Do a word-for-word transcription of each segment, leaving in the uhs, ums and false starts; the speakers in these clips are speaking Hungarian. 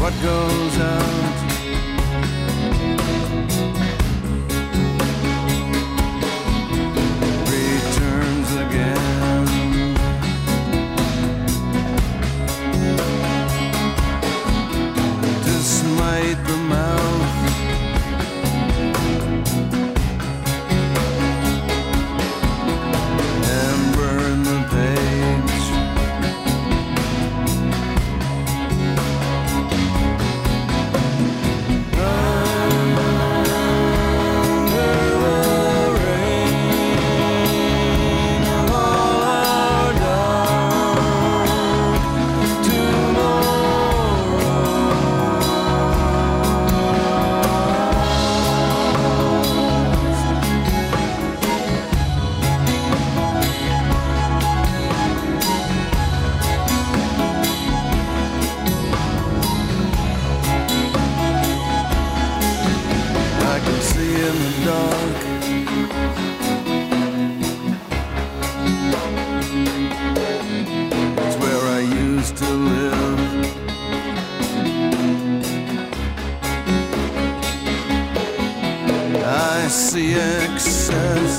what goes out. Returns again. To smite the mouth. And burn the page. In the dark, it's where I used to live. I see excess.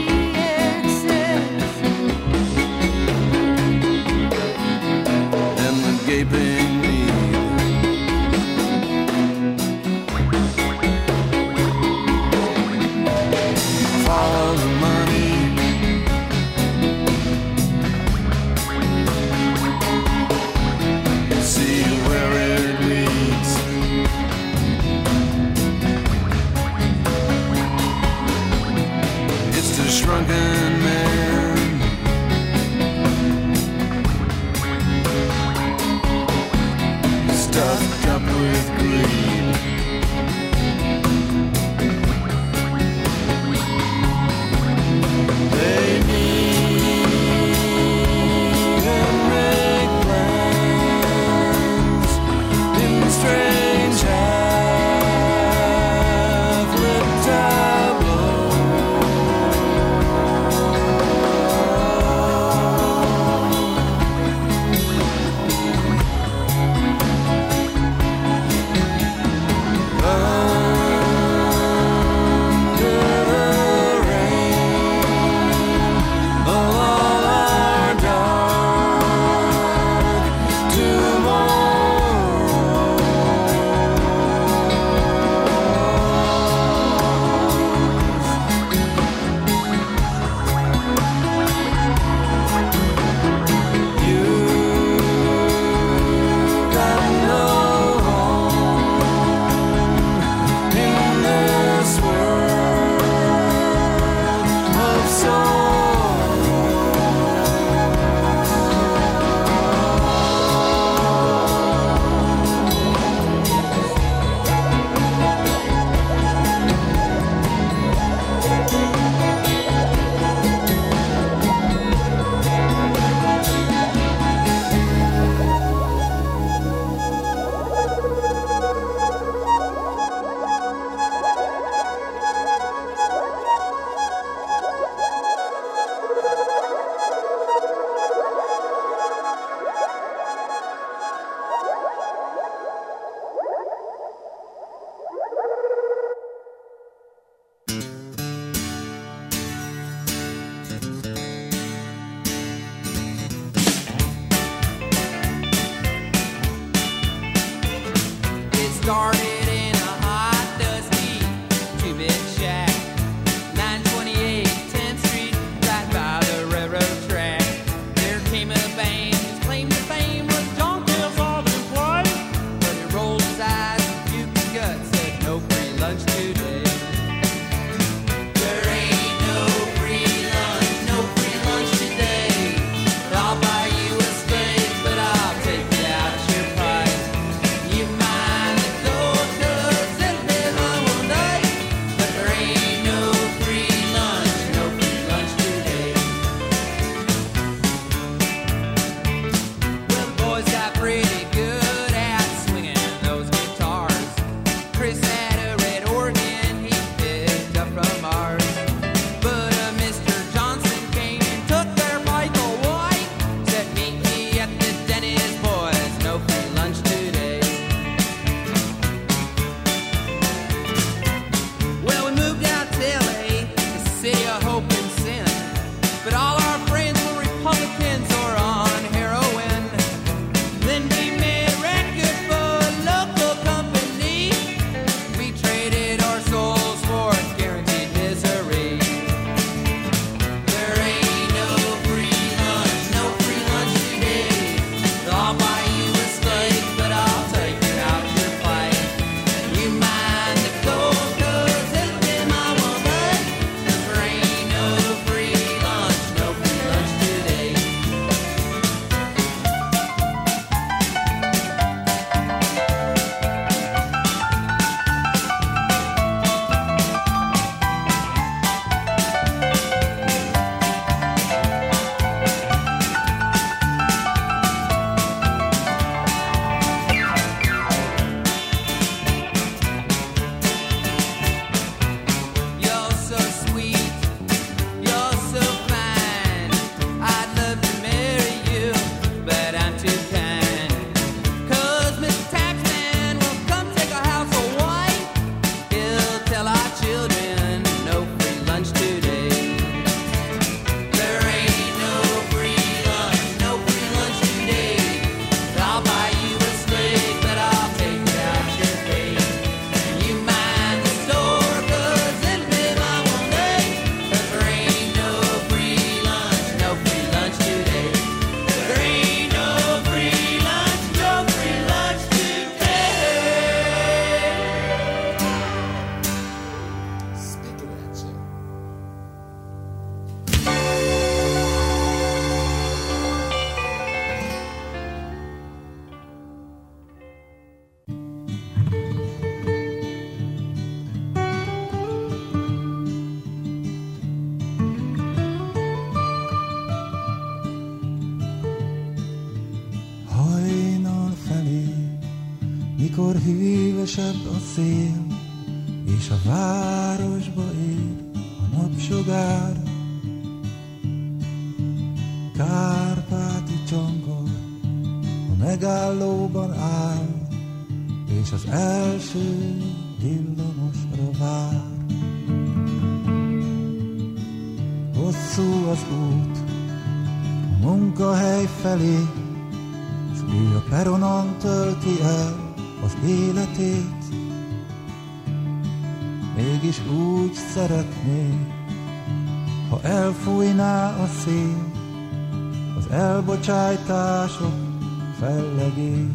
And the gaping need. Follow the money. See where it leads. It's the shrunken man. Stuffed up with greed. They need and make plans in strange half-lit tableaux. Started in a hot, dusty two-bit shack, nine twenty-eight tenth Street, right by the railroad track. There came a band whose claim to fame was John Bill's all in play, but he rolled his eyes and puked his guts, said no free lunch today. There ain't no free lunch, no free lunch today. I'll buy you a steak, but I'll take it out your price. You mind the gold mikor hűvösebb a szél, és a városba ér a napsugár. Kárpáti csongor a megállóban áll, és az első villamosra vár. Hosszú az út a munkahely felé, s ő a peronon tölti el az életét. Mégis úgy szeretné, ha elfújná a szél az elbocsájtások fellegét.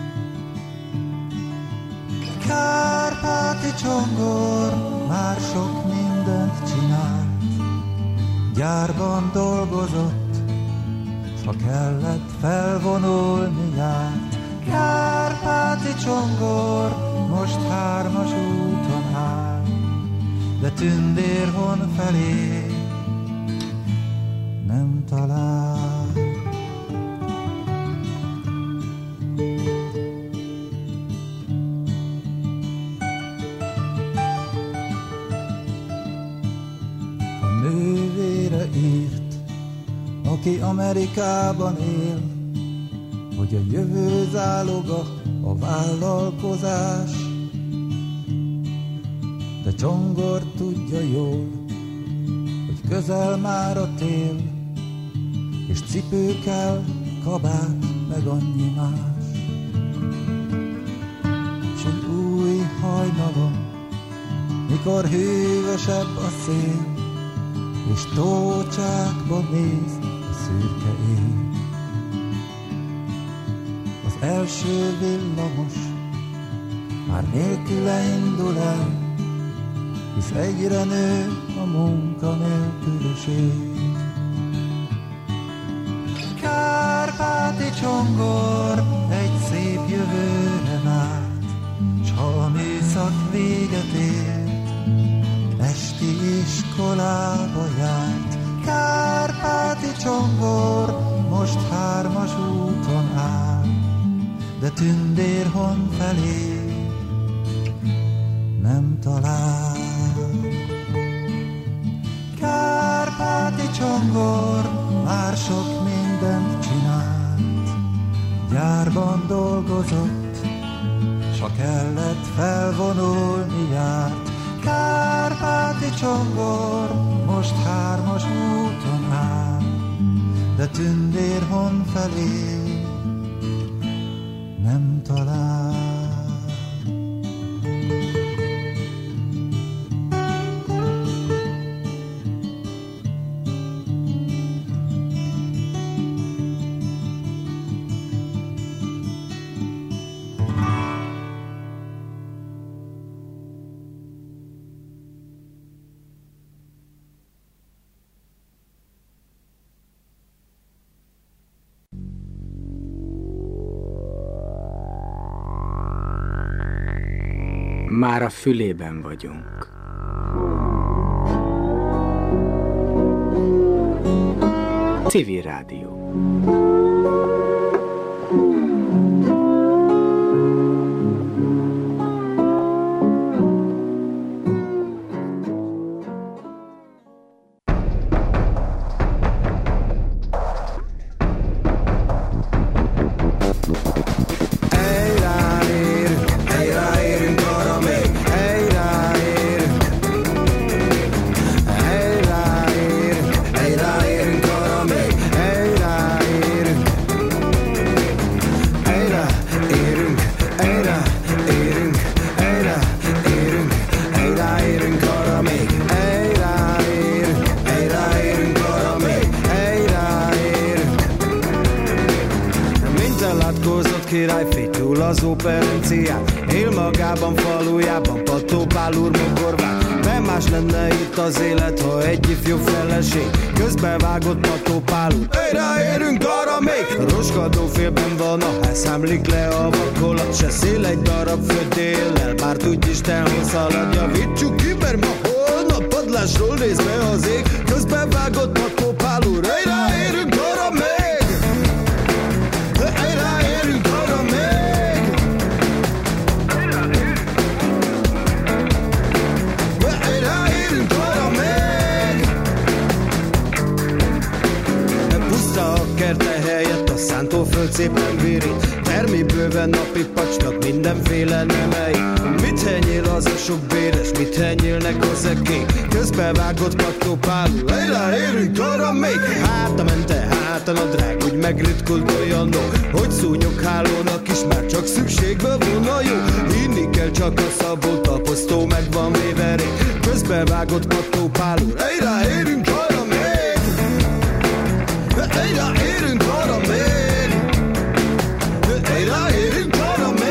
Kárpáti csongor már sok mindent csinált, gyárban dolgozott, s ha kellett felvonulni járt. Kárpáti csongor most hármas úton áll, de Tündérhon felé nem talál. A nővére írt, aki Amerikában él, hogy a jövő záloga a vállalkozás. De Csongor tudja jól, hogy közel már a tél, és cipő kell, kabát, meg annyi más. S egy új hajnalon, mikor hűvösebb a szél, és tócsákba néz a szürke ég. Az első villamos már nélküle indul el, hisz egyre nő a munkanélküliség. Kárpáti csongor egy szép jövőre várt, s ha a műszak véget ért, esti iskolába járt. Kárpáti csongor most hármas úton áll, de Tündérhon felé nem talál. Kárpáti csongor már sok mindent csinált, gyárban dolgozott, s ha kellett felvonulni járt. Kárpáti csongor most hármas úton áll, de Tündérhon felé nem talál. Már a fülében vagyunk. Civil Rádió. Királyfi túl az operencián, él magában falujában, Pattó Pál úr mogorván. Nem más lenne itt az élet, ha egy ifjú feleség közbevágott Pattó Pál úr. Egyre érünk arra még! Roskadó félben van a ház, számlik le a vakolat, se szél egy darab földéllel, bár tudj Isten, hogy szalad. Javítsuk ki, mert ma holnap padlásról néz be az ég, közbevágott Pattó Pál úr. Egyre érünk arra még! Egyre érünk arra még! Termé bőven napi pacsnak mindenféle nemei. Mit henyél az a sok béres, mit henyélnek az ekék? Közbevágott pattópálú, ejrá érünk arra még. Háta mente, hátan a drág, hogy megritkult olyan no, hogy szúnyog hálónak is már csak szükségbe volna jó. Hinni kell csak a szabót, a posztó meg van véve rég. Közbevágott pattópálú, ejrá érünk arra még. Ejrá érünk arra még. Ejrá érünk arra még.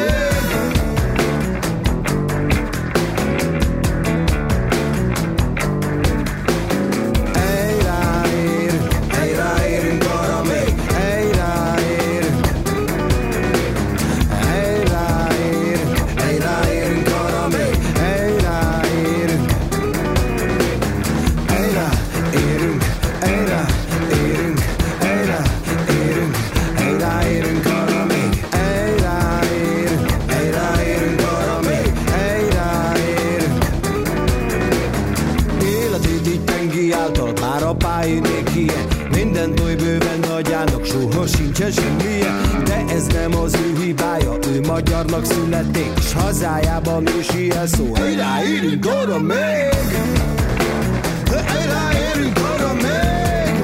Mindent oly bőven nagyának, soha sincsen semmilyen. De ez nem az ő hibája, ő magyarnak születik, s hazájában ősi elszó. Ejrá érünk arra még! Ejrá érünk arra még!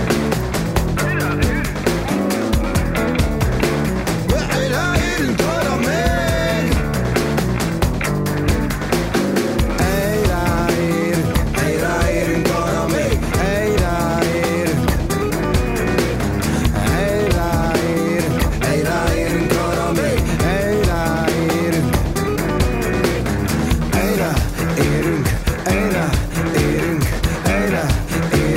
Ejrá érünk arra még! Ejrá ér, ejrá érünk arra még! Érünk,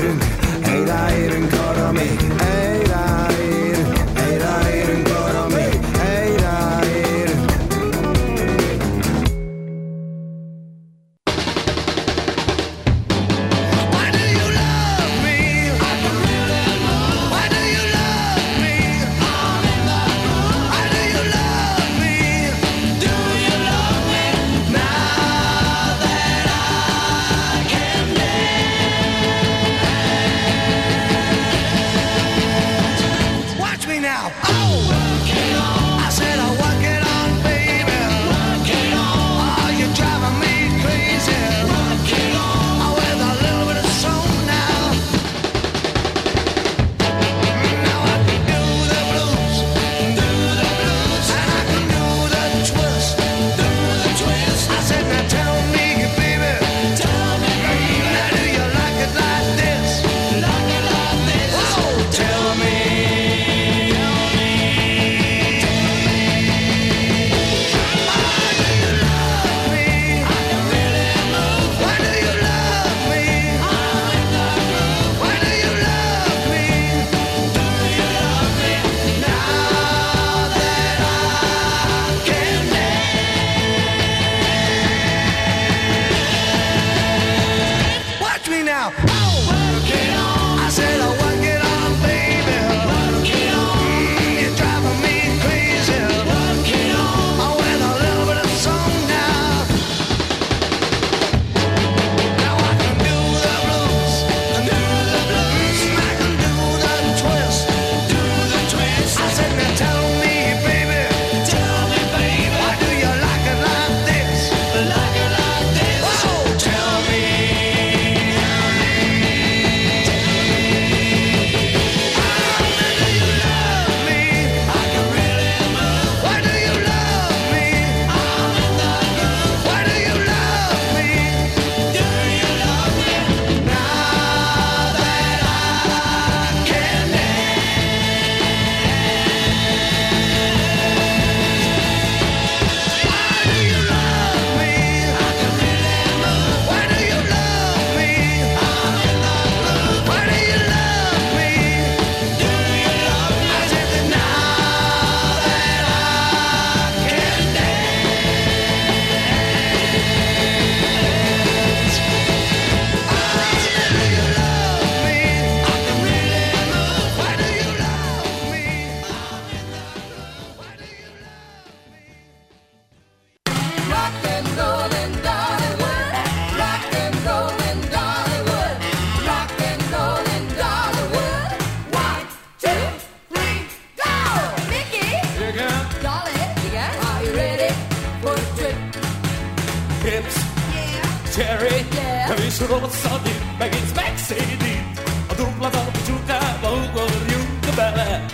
hips, Jerry, nem is rossz a dip, megész megszédít. A dupla talpú csukába ugorjunk bele.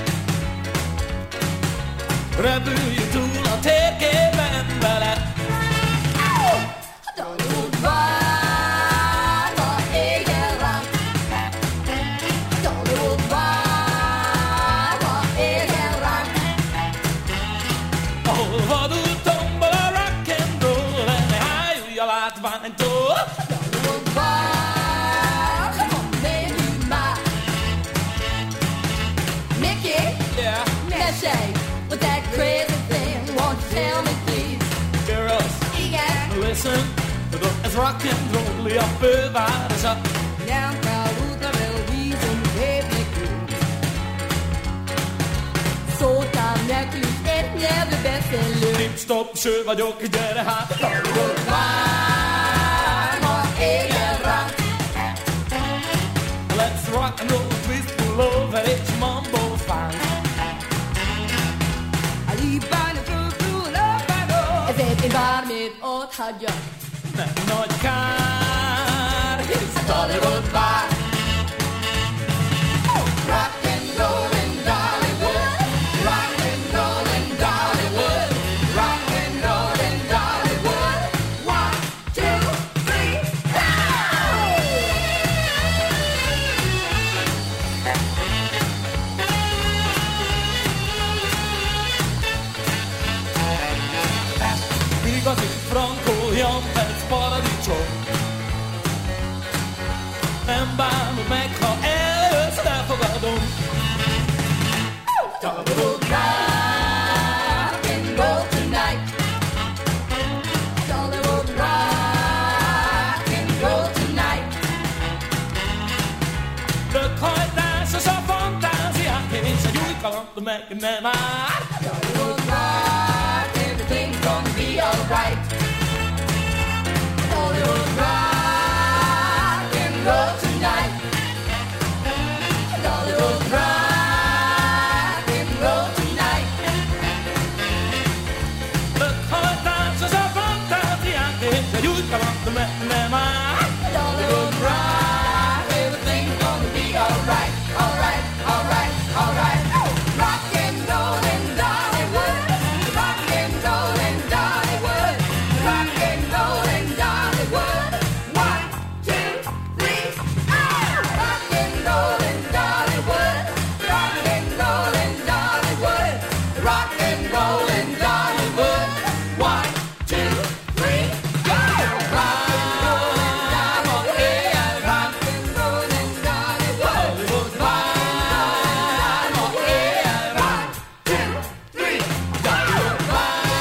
Repüljünk túl a térképen vele. Dolgod vár, ha égen ránk. Dolgod vár, ha égen ránk. Ahol vadul tombol a rock and roll, ne hájulj a látványtól. Dolgod vár, ha menjünk már. Mickey, Yeah, mesélj with that crazy thing. Won't you tell me please? girls, Igen, listen, tudod, ez rock and roll, a fővárosa. nem kell útravel vízum lépni ki. Szóltál nekünk egy nyelvű beszélő. Tip stop, ső vagyok, gyere hát. Dolgod vár, ha égen ránk. Let's rock and roll, twist pull over, it's mambo fine. Ezért én bármit ott hagyjak. Nem nagy kár, hisz Dolgod vár. Rock and roll in Dollywood. Rock and roll in Dollywood. Rock and roll in Dollywood. One, two, three, igazi frankó, Jampec paradicsom. Nem bánod meg, ha eljössz, elfogadom. Dolgod rock and roll tonight. Dolgod rock and roll tonight. Röghajtásos a fantáziák, és a gyújkaland meg nem áll. Dolgod rock, everything's gonna be alright. Dolgod rock and roll tonight. Dolgod rock and roll tonight. Röghajtásos a fantáziák, és a gyújkaland meg nem áll. Dolgod rock, everything's gonna be alright, alright, alright, alright. Rock and roll in Dollywood. Rock and roll in Dollywood. Rock and roll in Dollywood. One, two, three, ah! Rock and roll in Dollywood. Rock and roll in Dollywood. Rock and roll in Dollywood. One, two, three, go! Rock and roll in Dollywood. Rock and roll in Dollywood. One, two, three, go!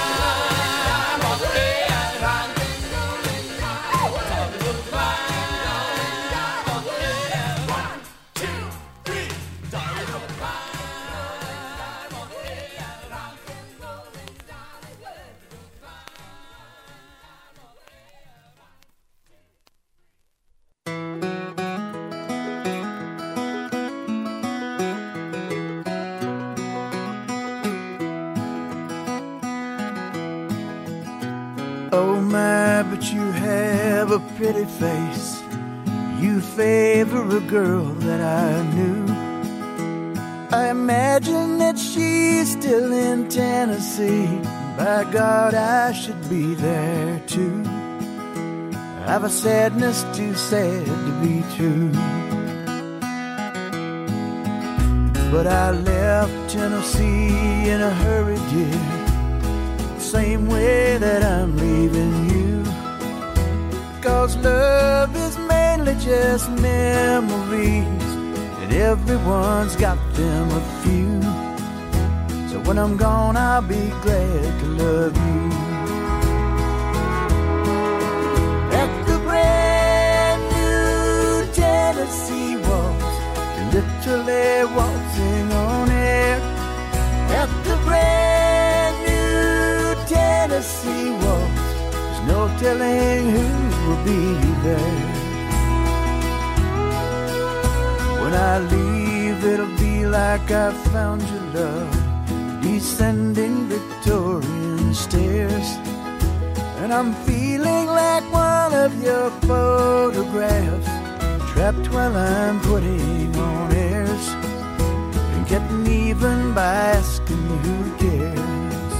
Oh my, but you have a pretty face. You favor a girl that I knew. I imagine that she's still in Tennessee. By God, I should be there too. I've a sadness too sad to be true. But I left Tennessee in a hurry, dear, same way that I'm leaving you. Cause love is mainly just memories, and everyone's got them a few. So when I'm gone, I'll be glad to love you. At the brand new Tennessee waltz, you're literally waltzing on air. At the brand new Tennessee waltz, there's no telling who will be there. When I leave, it'll be like I found your love, descending Victorian stairs. And when I'm feeling like one of your photographs, trapped while I'm putting on airs, and getting even by asking who cares.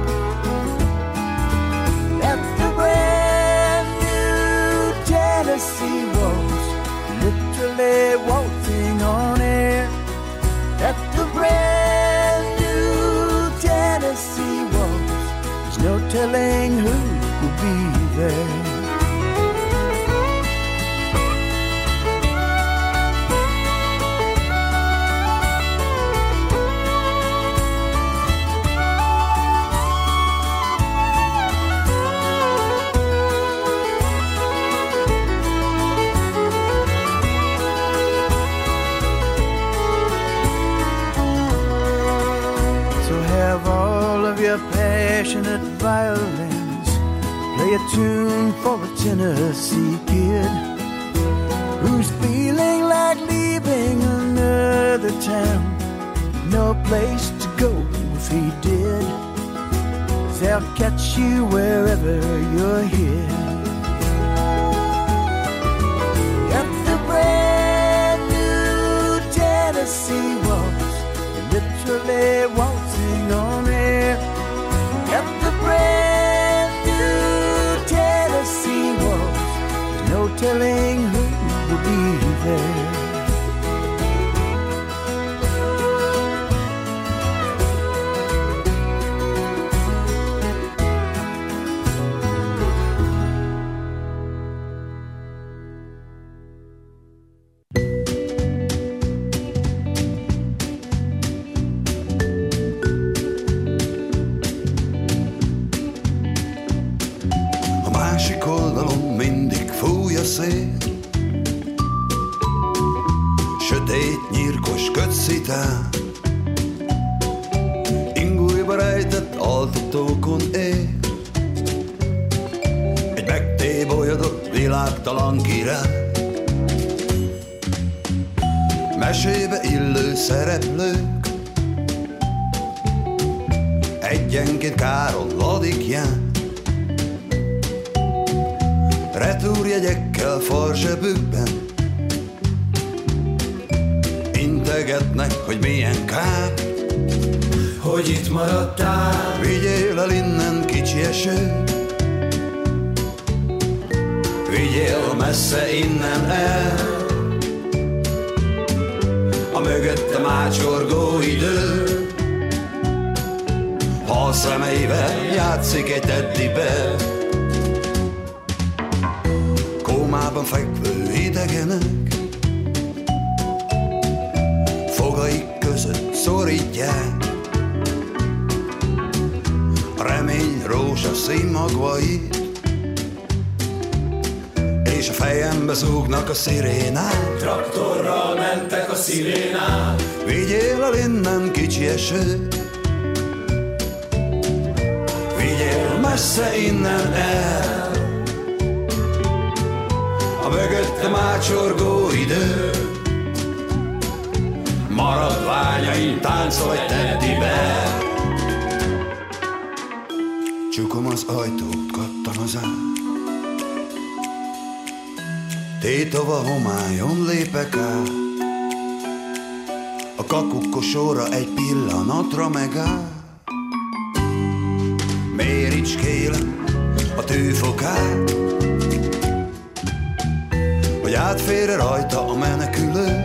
At the brand new Tennessee waltz, literally waltzing on air. At the brand new Tennessee waltz, there's no telling who will be there. Passionate violins play a tune for a Tennessee kid who's feeling like leaving another town. No place to go if he did, 'cause they'll catch you wherever you're here. At the brand new Tennessee waltz, literally waltzing on air. At the brand new Tennessee waltz, there's no telling who will be there. Sötét, nyírkos kötszitán, ingújba rejtett altatókon ér. Egy megtébolyodott világtalan király, mesébe illő szereplők, egyenként káron ladikján, retúrjegyekkel farzsebükben, integetnek, hogy milyen kár, hogy itt maradtál. Vigyél el innen, kicsi eső, vigyél messze innen el, a mögöttem ácsorgó idő, ha a szemeivel játszik egy teddibe. Kómában fekvő idegenek fogaik között szorítják a remény rózsaszín magvait, és a fejembe zúgnak a szirénák. Traktorral mentek a szirénák. Vigyél el innen, kicsi eső, vigyél messze innen el, a mögöttem ácsorgó idő, maradványaim táncol egy teddibe. Csukom az ajtót, kattan az át, tétova homályon lépek át, a kakukkosóra egy pillanatra megáll. Méricskélem a tűfokát, hogy átfér rajta a menekülő,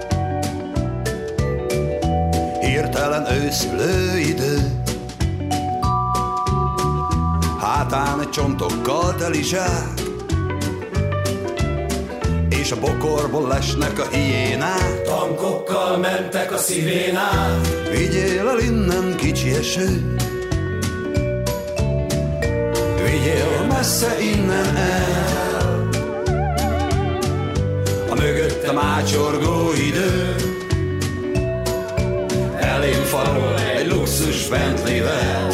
hirtelen őszülő idő. Hátán egy csontokkal teli zsák, és a bokorból lesnek a hiénák. Tankokkal mentek a szirénák. Vigyél el innen, kicsi eső, vigyél messze innen el, a mögöttem ácsorgó idő, elém farol egy luxus Bentleyvel.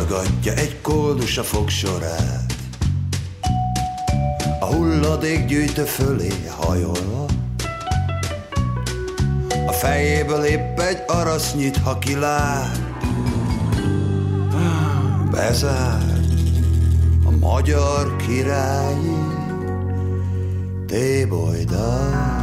hallgatja egy koldus a fogsorát. A hulladék gyűjtő fölé hajolva, a fejéből épp egy arasznyit, ha kilát. Bezárt a magyar királyi tébolydal.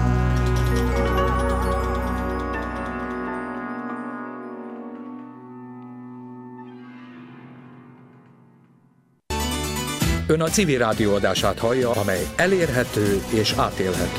Ön a civil rádió adását hallja, amely elérhető és átélhető.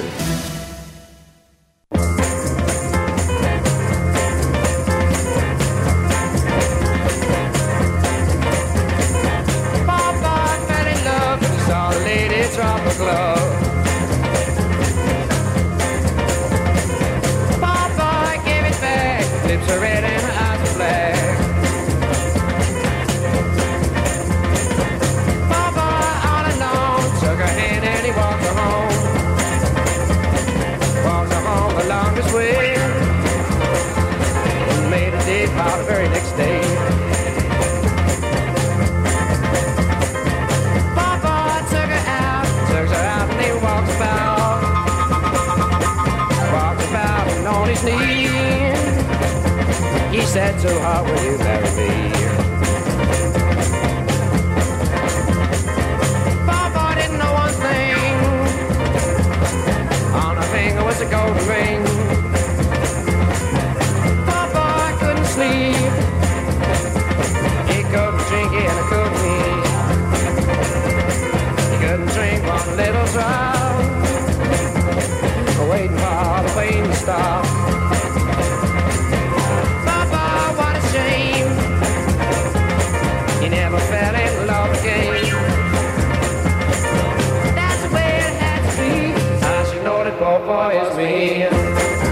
He said, so how will you marry me? Papa didn't know one thing. On her finger was a golden ring. Papa couldn't sleep. He couldn't drink and he couldn't eat. He couldn't drink one little drop, waiting for the pain to stop. He never fell in love again. That's the way it had to be. I should know that poor boy is me.